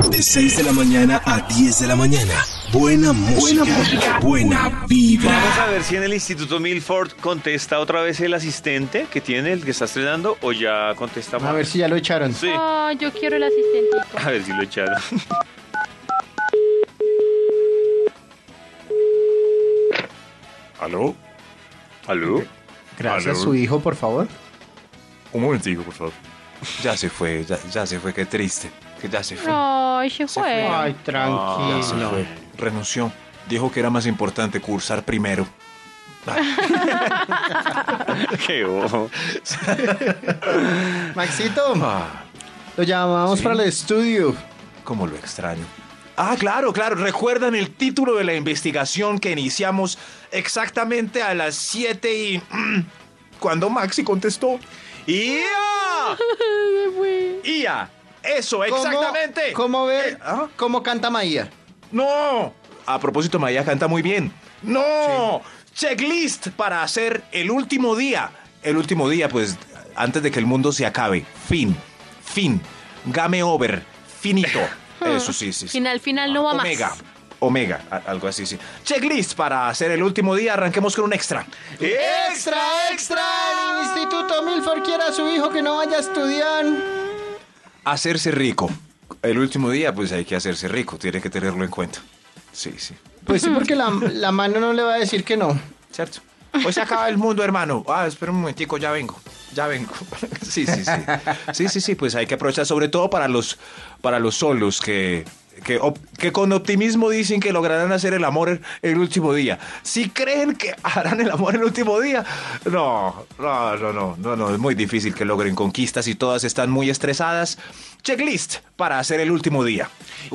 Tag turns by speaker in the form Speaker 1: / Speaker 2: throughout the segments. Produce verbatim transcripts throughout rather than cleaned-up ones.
Speaker 1: De seis de la mañana a diez de la mañana. Buena música. Buena música. Buena vibra.
Speaker 2: Vamos a ver si en el Instituto Milford contesta otra vez el asistente que tiene, el que está estrenando, o ya contesta más.
Speaker 3: A ver si ya lo echaron.
Speaker 2: Sí.
Speaker 4: Oh, yo quiero el asistente.
Speaker 2: A ver si lo echaron.
Speaker 5: ¿Aló?
Speaker 2: ¿Aló?
Speaker 3: Gracias,
Speaker 5: Aló.
Speaker 3: su hijo, por favor.
Speaker 5: Un momentico, por favor. Ya se fue, ya, ya se fue, qué triste. Que ya se fue.
Speaker 4: Ay, se
Speaker 5: Se
Speaker 4: fue.
Speaker 5: fue.
Speaker 3: Ay,
Speaker 5: Ya se
Speaker 3: tranquilo.
Speaker 5: fue. Renunció. Dijo que era más importante cursar primero.
Speaker 2: Qué bobo.
Speaker 3: Maxito,
Speaker 5: Ah,
Speaker 3: lo llamamos
Speaker 5: ¿Sí?
Speaker 3: para el estudio.
Speaker 5: cómo lo extraño. Ah, claro, claro. ¿Recuerdan el título de la investigación que iniciamos exactamente a las siete y... mm, cuando Maxi contestó? ¡Ia! ¡Ia! Eso, exactamente.
Speaker 3: ¿Cómo, cómo ver
Speaker 5: Eh, ¿ah?
Speaker 3: cómo canta Maía?
Speaker 5: ¡No! A propósito, María canta muy bien. ¡No! Checklist para hacer el último día. El último día, pues, antes de que el mundo se acabe. Fin. Fin. Game over. Finito. Eso sí, sí. sí.
Speaker 4: Final, final, no va más.
Speaker 5: Omega. Omega, a- algo así, sí. Checklist para hacer el último día. Arranquemos con un extra.
Speaker 3: ¡Extra, extra! El Instituto Milford quiere a su hijo que no vaya a estudiar.
Speaker 5: Hacerse rico. El último día, pues hay que hacerse rico. Tiene que tenerlo en cuenta. Sí, sí.
Speaker 3: Pues sí, porque la, la mano no le va a decir que no.
Speaker 5: ¿Cierto? Hoy se acaba el mundo, hermano. Ah, espera un momentico, ya vengo. Ya vengo. Sí, sí, sí. Sí, sí, sí, pues hay que aprovechar, sobre todo para los, para los solos que, que, op- que con optimismo dicen que lograrán hacer el amor el, el último día. Si creen que harán el amor el último día, no, no, no, no, no, no, es muy difícil que logren conquistas y todas están muy estresadas. Checklist para hacer el último día.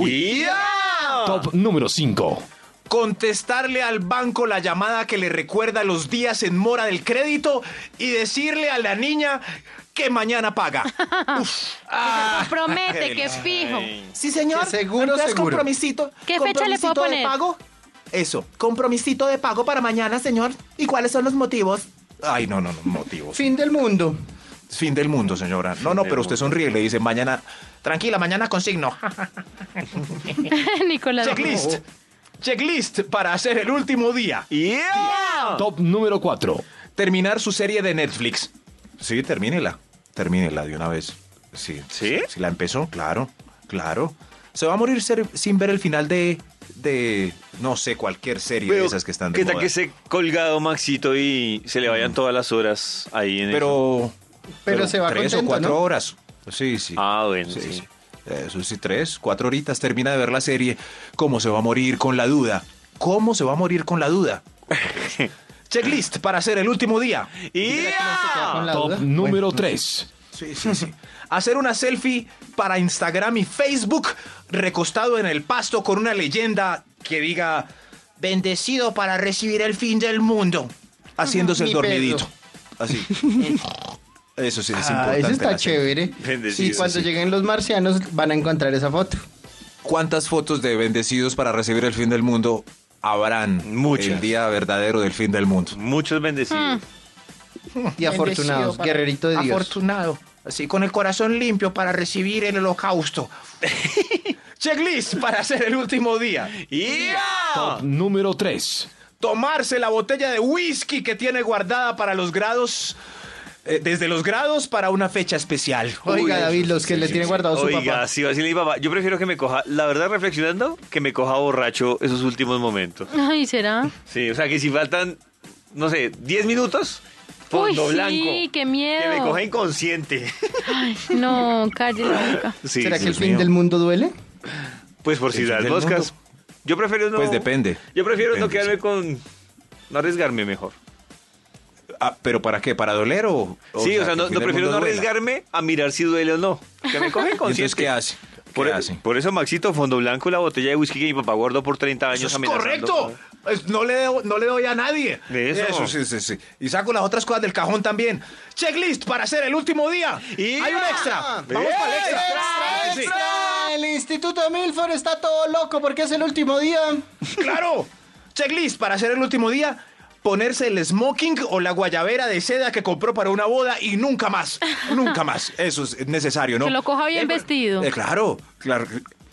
Speaker 5: ¡Ya!
Speaker 1: Top número cinco.
Speaker 5: Contestarle al banco la llamada que le recuerda los días en mora del crédito y decirle a la niña que mañana paga. Uf. Ah,
Speaker 4: Promete que es fijo.
Speaker 5: sí, señor.
Speaker 3: Que seguro,
Speaker 5: Entonces,
Speaker 3: seguro.
Speaker 5: compromisito.
Speaker 4: ¿Qué fecha le puedo
Speaker 5: compromisito de
Speaker 4: poner?
Speaker 5: pago. Eso, compromisito de pago para mañana, señor. ¿Y cuáles son los motivos? Ay, no, no, no, motivos.
Speaker 3: Fin del mundo.
Speaker 5: Fin del mundo, señora. No, no,
Speaker 2: del
Speaker 5: pero usted
Speaker 2: mundo.
Speaker 5: sonríe y le dice mañana, tranquila, mañana consigno.
Speaker 4: Nicolás.
Speaker 5: Checklist. Checklist para hacer el último día.
Speaker 2: ¡Yeah!
Speaker 1: Top número cuatro.
Speaker 5: Terminar su serie de Netflix. Sí, termínela. Termínela de una vez. Sí.
Speaker 2: ¿Sí?
Speaker 5: Si la empezó, claro, claro. Se va a morir ser- sin ver el final de, de, no sé, cualquier serie de
Speaker 2: Pero,
Speaker 5: esas que están de
Speaker 2: ¿qué tal
Speaker 5: moda.
Speaker 2: que se colgado Maxito y se le vayan todas las horas ahí en eso?
Speaker 5: Pero,
Speaker 3: Pero se va
Speaker 5: tres
Speaker 3: contento,
Speaker 5: o cuatro
Speaker 3: ¿no?
Speaker 5: horas. Sí, sí.
Speaker 2: Ah, bueno,
Speaker 5: Sí,
Speaker 2: sí.
Speaker 5: sí. Eso sí, tres, cuatro horitas termina de ver la serie. ¿Cómo se va a morir con la duda? ¿Cómo se va a morir con la duda? Checklist para hacer el último día.
Speaker 2: ¡Yeah!
Speaker 3: Con la
Speaker 1: Top
Speaker 3: duda.
Speaker 1: número tres.
Speaker 5: Sí, sí, sí. Hacer una selfie para Instagram y Facebook recostado en el pasto con una leyenda que diga bendecido para recibir el fin del mundo. Haciéndose el
Speaker 3: Mi
Speaker 5: dormidito. Así. Eso sí es
Speaker 3: Ah,
Speaker 5: importante.
Speaker 3: eso está
Speaker 5: la selfie.
Speaker 3: chévere.
Speaker 2: Bendecido,
Speaker 3: Y cuando
Speaker 5: sí.
Speaker 3: lleguen los marcianos van a encontrar esa foto.
Speaker 5: ¿Cuántas fotos de bendecidos para recibir el fin del mundo habrán
Speaker 2: Muchas.
Speaker 5: el día verdadero del fin del mundo?
Speaker 2: Muchos bendecidos.
Speaker 3: Y afortunados,
Speaker 5: para-
Speaker 3: guerrerito de Dios.
Speaker 5: Afortunado. Así con el corazón limpio para recibir el holocausto. Checklist para hacer el último día.
Speaker 2: ¡Yeah!
Speaker 1: Top número tres.
Speaker 5: Tomarse la botella de whisky que tiene guardada para los grados. eh, desde los grados para una fecha especial.
Speaker 3: Oiga,
Speaker 5: Uy,
Speaker 3: David,
Speaker 5: eso
Speaker 3: los que
Speaker 5: sí,
Speaker 3: le
Speaker 5: sí,
Speaker 3: tienen
Speaker 5: sí.
Speaker 3: guardado su
Speaker 2: Oiga,
Speaker 3: papá.
Speaker 2: sí va a decirle mi papá. Yo prefiero que me coja, la verdad, reflexionando, que me coja borracho esos últimos momentos.
Speaker 4: Ay, ¿será?
Speaker 2: Sí, o sea, que si faltan, no sé, diez minutos, fondo
Speaker 4: Uy,
Speaker 2: blanco.
Speaker 4: sí, qué miedo.
Speaker 2: Que me coja inconsciente.
Speaker 4: Ay, no, calle la boca.
Speaker 2: Sí,
Speaker 3: ¿Será que el
Speaker 5: Dios
Speaker 3: fin
Speaker 5: mío.
Speaker 3: del mundo duele?
Speaker 2: Pues por si
Speaker 5: El
Speaker 2: las
Speaker 5: fin del
Speaker 2: moscas.
Speaker 5: mundo.
Speaker 2: Yo prefiero no.
Speaker 5: Pues depende.
Speaker 2: Yo prefiero no
Speaker 5: Depende,
Speaker 2: quedarme
Speaker 5: sí.
Speaker 2: con. No arriesgarme mejor.
Speaker 5: Ah, ¿pero para qué? ¿Para doler o...?
Speaker 2: sí, o sea,
Speaker 5: que
Speaker 2: no,
Speaker 5: el fin
Speaker 2: no
Speaker 5: del
Speaker 2: prefiero no
Speaker 5: mundo duela?
Speaker 2: arriesgarme a mirar si duele o no. Que me coge
Speaker 5: ¿Y
Speaker 2: inconsciente.
Speaker 5: entonces qué hace? ¿Qué
Speaker 2: Por,
Speaker 5: hace?
Speaker 2: por eso, Maxito, fondo blanco, la botella de whisky que mi papá guardó por treinta años
Speaker 5: ¡Eso es
Speaker 2: amenazando.
Speaker 5: correcto! Es- No le, debo- no le doy a nadie.
Speaker 2: De eso.
Speaker 5: sí, sí, sí. Y saco las otras cosas del cajón también. Checklist para hacer el último día.
Speaker 2: Y
Speaker 5: Hay un
Speaker 2: ya.
Speaker 5: extra. Vamos
Speaker 2: ¡Bien!
Speaker 5: para el extra.
Speaker 3: ¡Extra,
Speaker 5: Sí, sí.
Speaker 3: extra! El Instituto Milford está todo loco porque es el último día.
Speaker 5: ¡Claro! Checklist para hacer el último día. Ponerse el smoking o la guayabera de seda que compró para una boda y nunca más. Nunca más. Eso es necesario, ¿no?
Speaker 4: Que lo coja bien
Speaker 5: Eh,
Speaker 4: vestido.
Speaker 5: eh, claro, claro.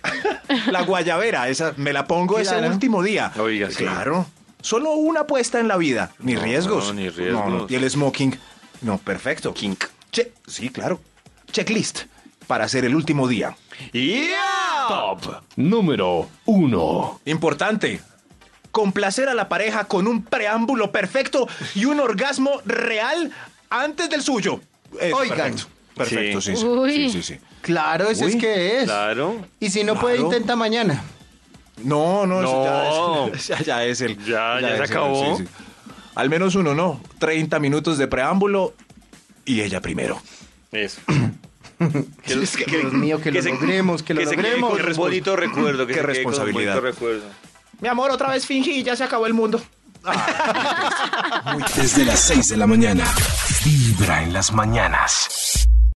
Speaker 5: La guayabera, esa me la pongo ese
Speaker 3: Claro.
Speaker 5: último día.
Speaker 2: Oiga, sí.
Speaker 5: Claro. Solo una apuesta en la vida. Ni
Speaker 2: No,
Speaker 5: riesgos.
Speaker 2: ni riesgos.
Speaker 5: Y el smoking. No, perfecto.
Speaker 2: Kink.
Speaker 5: Che- sí, claro. Checklist para hacer el último día.
Speaker 2: ¡Yeah!
Speaker 1: Top número uno.
Speaker 5: Importante. Complacer a la pareja con un preámbulo perfecto y un orgasmo real antes del suyo. Es
Speaker 3: Oigan.
Speaker 5: Perfecto. Perfecto, sí,
Speaker 2: Sí.
Speaker 5: sí.
Speaker 4: Uy.
Speaker 5: Sí, sí, sí.
Speaker 3: Claro, ese
Speaker 5: Uy,
Speaker 3: es que es.
Speaker 2: Claro.
Speaker 3: Y si no puede,
Speaker 5: Claro.
Speaker 3: intenta mañana.
Speaker 5: No, no, eso
Speaker 2: No.
Speaker 5: ya, es, ya, ya es el.
Speaker 2: Ya, ya se
Speaker 5: es el-
Speaker 2: acabó.
Speaker 5: Al menos uno, no. treinta minutos de preámbulo y ella primero.
Speaker 2: Eso.
Speaker 3: Es que, Dios mío, que lo
Speaker 2: se-
Speaker 3: logremos, que lo
Speaker 2: se quede
Speaker 3: logremos.
Speaker 2: con un bonito recuerdo. Que
Speaker 5: Qué
Speaker 2: se quede con un bonito
Speaker 5: responsabilidad.
Speaker 2: recuerdo.
Speaker 5: Mi amor, otra vez fingí, ya se acabó el mundo.
Speaker 1: Desde las seis de la mañana. Vibra en las mañanas.